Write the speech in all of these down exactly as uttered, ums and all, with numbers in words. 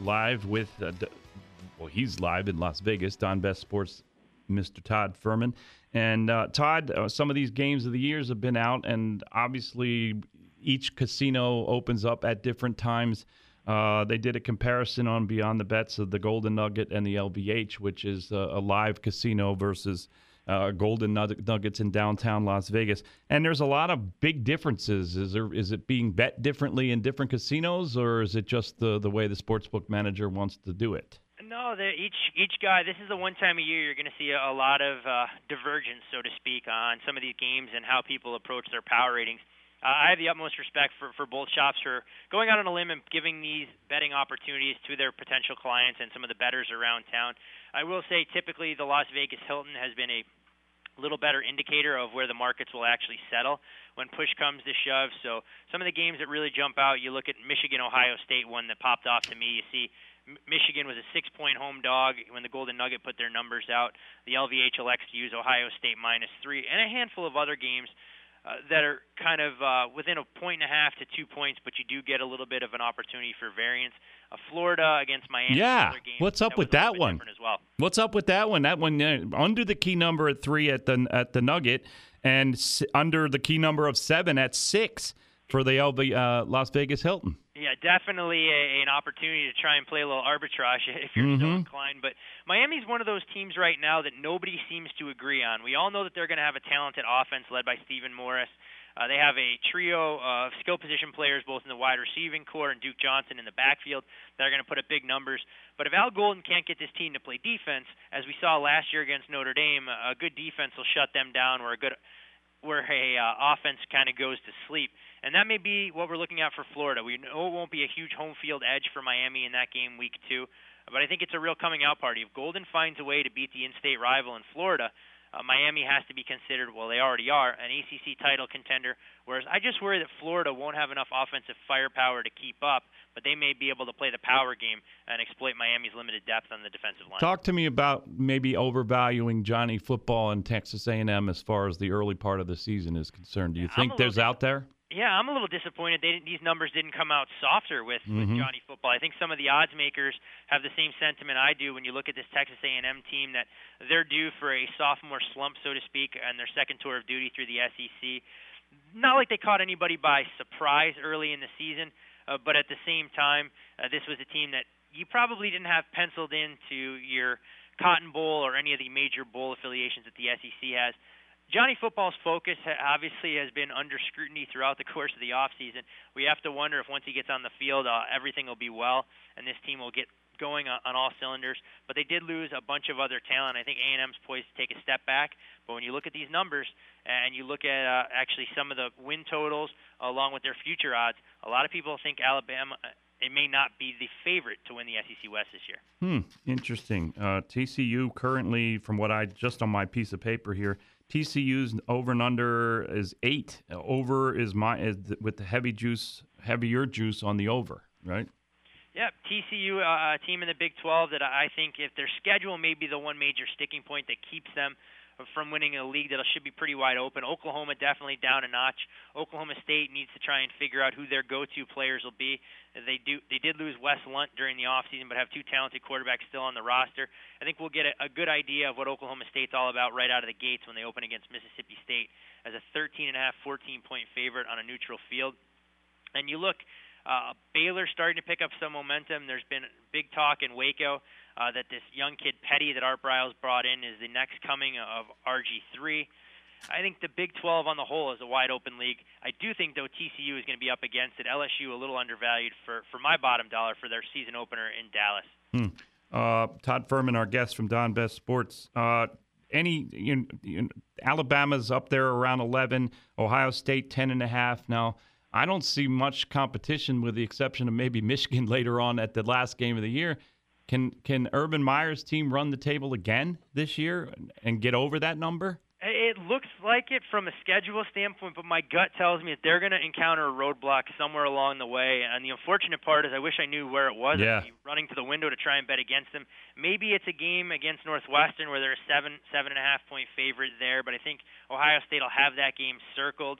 live with, uh, D- well, he's live in Las Vegas, Don Best Sports, Mister Todd Fuhrman. And uh, Todd, uh, some of these games of the years have been out, and obviously each casino opens up at different times. Uh, they did a comparison on Beyond the Bets of the Golden Nugget and the L V H, which is uh, a live casino versus uh, Golden Nuggets in downtown Las Vegas. And there's a lot of big differences. Is there? Is it being bet differently in different casinos, or is it just the, the way the sportsbook manager wants to do it? No, each each guy. This is the one time a year you're going to see a, a lot of uh, divergence, so to speak, on some of these games and how people approach their power ratings. Uh, I have the utmost respect for, for both shops for going out on a limb and giving these betting opportunities to their potential clients and some of the bettors around town. I will say typically the Las Vegas Hilton has been a little better indicator of where the markets will actually settle when push comes to shove. So some of the games that really jump out, you look at Michigan, Ohio State, one that popped off to me. You see Michigan was a six-point home dog when the Golden Nugget put their numbers out. The L V H elects to use Ohio State minus three, and a handful of other games Uh, that are kind of uh, within a point and a half to two points, but you do get a little bit of an opportunity for variance. Uh, Florida against Miami. Yeah, game, what's up that with that one? As well. What's up with that one? That one uh, under the key number at three at the at the Nugget, and s- under the key number of seven at six for the L V, uh, Las Vegas Hilton. Yeah, definitely a, an opportunity to try and play a little arbitrage if you're mm-hmm. so inclined. But Miami's one of those teams right now that nobody seems to agree on. We all know that they're going to have a talented offense led by Stephen Morris. Uh, they have a trio of skill position players both in the wide receiving core and Duke Johnson in the backfield that are going to put up big numbers. But if Al Golden can't get this team to play defense, as we saw last year against Notre Dame, a good defense will shut them down where a good where a uh, offense kind of goes to sleep. And that may be what we're looking at for Florida. We know it won't be a huge home field edge for Miami in that game week two, but I think it's a real coming out party. If Golden finds a way to beat the in-state rival in Florida, uh, Miami has to be considered, well, they already are, an A C C title contender, whereas I just worry that Florida won't have enough offensive firepower to keep up, but they may be able to play the power game and exploit Miami's limited depth on the defensive line. Talk to me about maybe overvaluing Johnny Football and Texas A and M as far as the early part of the season is concerned. Do you think there's out there? Yeah, I'm a little disappointed they didn't, these numbers didn't come out softer with, mm-hmm. with Johnny Football. I think some of the odds makers have the same sentiment I do when you look at this Texas A and M team, that they're due for a sophomore slump, so to speak, and their second tour of duty through the S E C. Not like they caught anybody by surprise early in the season, uh, but at the same time, uh, this was a team that you probably didn't have penciled into your Cotton Bowl or any of the major bowl affiliations that the S E C has. Johnny Football's focus obviously has been under scrutiny throughout the course of the offseason. We have to wonder if once he gets on the field, uh, everything will be well, and this team will get going on, on all cylinders. But they did lose a bunch of other talent. I think A and M's poised to take a step back. But when you look at these numbers and you look at uh, actually some of the win totals along with their future odds, a lot of people think Alabama – it may not be the favorite to win the S E C West this year. Hmm, interesting. Uh, T C U currently, from what I just on my piece of paper here, T C U's over and under is eight. Over is my is with the heavy juice, heavier juice on the over, right? Yeah, T C U, uh, a team in the Big twelve that I think if their schedule may be the one major sticking point that keeps them from winning a league that should be pretty wide open. Oklahoma definitely down a notch. Oklahoma State needs to try and figure out who their go-to players will be. They do. They did lose Wes Lunt during the offseason, but have two talented quarterbacks still on the roster. I think we'll get a, a good idea of what Oklahoma State's all about right out of the gates when they open against Mississippi State as a thirteen and a half, fourteen-point favorite on a neutral field. And you look, uh, Baylor starting to pick up some momentum. There's been big talk in Waco Uh, that this young kid, Petty, that Art Briles brought in is the next coming of R G three. I think the Big twelve on the whole is a wide-open league. I do think, though, T C U is going to be up against it. L S U a little undervalued for, for my bottom dollar for their season opener in Dallas. Hmm. Uh, Todd Fuhrman, our guest from Don Best Sports. Uh, any you know, you know, Alabama's up there around eleven, Ohio State ten and a half. Now, I don't see much competition with the exception of maybe Michigan later on at the last game of the year. Can can Urban Meyer's team run the table again this year and get over that number? It looks like it from a schedule standpoint, but my gut tells me that they're going to encounter a roadblock somewhere along the way. And the unfortunate part is I wish I knew where it was. Yeah. I'd be running to the window to try and bet against them. Maybe it's a game against Northwestern where they're a seven, seven and a half point favorite there, but I think Ohio State will have that game circled.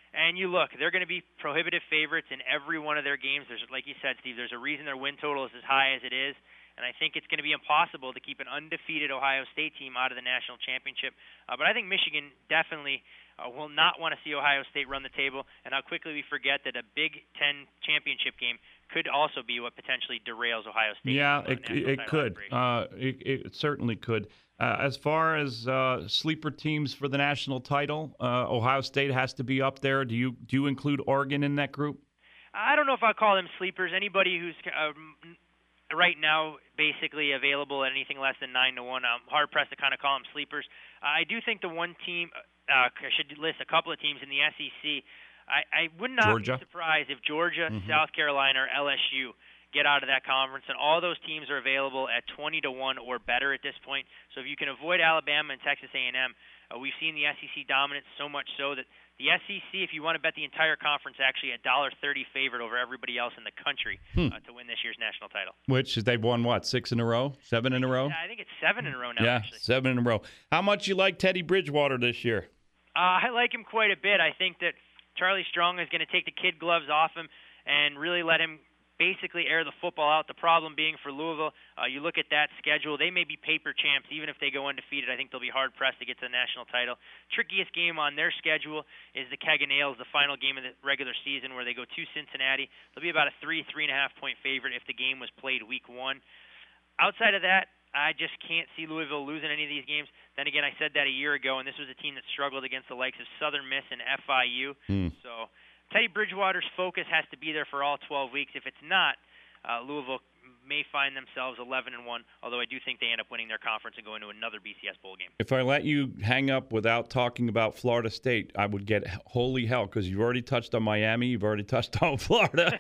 And you look, they're going to be prohibitive favorites in every one of their games. There's, like you said, Steve, there's a reason their win total is as high as it is. And I think it's going to be impossible to keep an undefeated Ohio State team out of the national championship. Uh, but I think Michigan definitely uh, will not want to see Ohio State run the table. And how quickly we forget that a Big Ten championship game could also be what potentially derails Ohio State. Yeah, it, it could. Uh, it, it certainly could. Uh, as far as uh, sleeper teams for the national title, uh, Ohio State has to be up there. Do you do you include Oregon in that group? I don't know if I'll call them sleepers. Anybody who's uh, right now basically available at anything less than nine to one, I'm hard pressed to kind of call them sleepers. Uh, I do think the one team uh, I should list a couple of teams in the S E C. I, I would not Georgia. be surprised if Georgia, mm-hmm. South Carolina, or L S U get out of that conference, and all those teams are available at twenty to one or better at this point. So if you can avoid Alabama and Texas A and M, uh, we've seen the S E C dominance so much so that the S E C, if you want to bet the entire conference, actually a one dollar thirty favorite over everybody else in the country hmm. uh, to win this year's national title. Which they've won, what, six in a row? Seven in a row? Yeah, I think it's seven in a row now, yeah, actually. seven in a row. How much you like Teddy Bridgewater this year? Uh, I like him quite a bit. I think that Charlie Strong is going to take the kid gloves off him and really let him basically air the football out. The problem being for Louisville, uh, you look at that schedule, they may be paper champs. Even if they go undefeated, I think they'll be hard-pressed to get to the national title. Trickiest game on their schedule is the Keg and Ales, the final game of the regular season, where they go to Cincinnati. They'll be about a three, three-and-a-half point favorite if the game was played week one. Outside of that, I just can't see Louisville losing any of these games. Then again, I said that a year ago, and this was a team that struggled against the likes of Southern Miss and F I U. Mm. So Teddy Bridgewater's focus has to be there for all twelve weeks. If it's not, uh, Louisville may find themselves eleven and one, although I do think they end up winning their conference and going to another B C S bowl game. If I let you hang up without talking about Florida State, I would get holy hell, because you've already touched on Miami, you've already touched on Florida,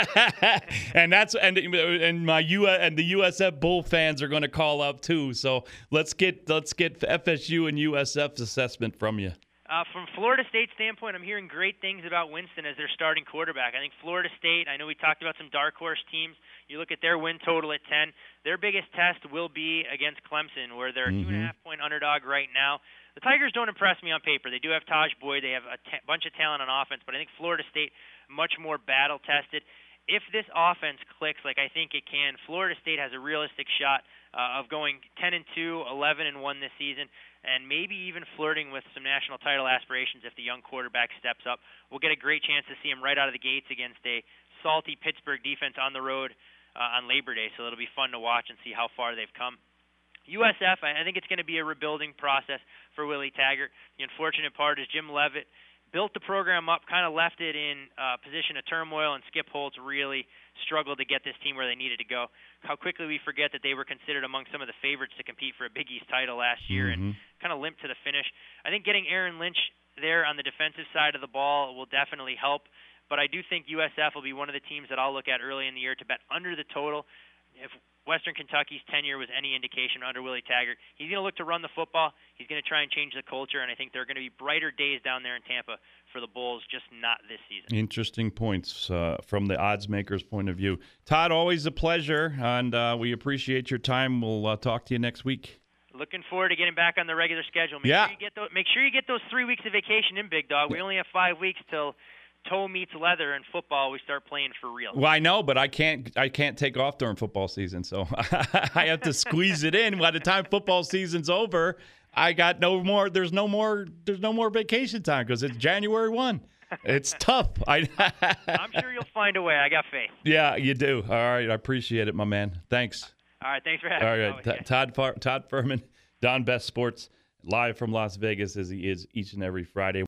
and that's and and my U and the U S F Bull fans are going to call up too. So let's get let's get F S U and U S F's assessment from you. Uh, from Florida State's standpoint, I'm hearing great things about Winston as their starting quarterback. I think Florida State, I know we talked about some dark horse teams. You look at their win total at ten. Their biggest test will be against Clemson, where they're a mm-hmm. two and a half point underdog right now. The Tigers don't impress me on paper. They do have Taj Boyd. They have a t- bunch of talent on offense, but I think Florida State much more battle tested. If this offense clicks like I think it can, Florida State has a realistic shot uh, of going ten and two, eleven and one this season, and maybe even flirting with some national title aspirations if the young quarterback steps up. We'll get a great chance to see him right out of the gates against a salty Pittsburgh defense on the road uh, on Labor Day, so it'll be fun to watch and see how far they've come. U S F, I think it's going to be a rebuilding process for Willie Taggart. The unfortunate part is Jim Leavitt built the program up, kind of left it in a uh, position of turmoil, and Skip Holtz really struggled to get this team where they needed to go. How quickly we forget that they were considered among some of the favorites to compete for a Big East title last year mm-hmm. and kind of limped to the finish. I think getting Aaron Lynch there on the defensive side of the ball will definitely help, but I do think U S F will be one of the teams that I'll look at early in the year to bet under the total. If Western Kentucky's tenure was any indication under Willie Taggart, he's going to look to run the football. He's going to try and change the culture, and I think there are going to be brighter days down there in Tampa for the Bulls, just not this season. Interesting points uh, from the odds maker's point of view. Todd, always a pleasure, and uh, we appreciate your time. We'll uh, talk to you next week. Looking forward to getting back on the regular schedule. Make yeah. Sure you get those, make sure you get those three weeks of vacation in, Big Dog. We only have five weeks till toe meets leather in football. We start playing for real. Well, I know, but I can't. I can't take off during football season, so I have to squeeze it in. By the time football season's over, I got no more. There's no more. There's no more vacation time because it's January first. It's tough. I. I'm sure you'll find a way. I got faith. Yeah, you do. All right, I appreciate it, my man. Thanks. All right, thanks for having All me. right, All right. T- Todd Far- Todd Fuhrman, Don Best Sports, live from Las Vegas as he is each and every Friday.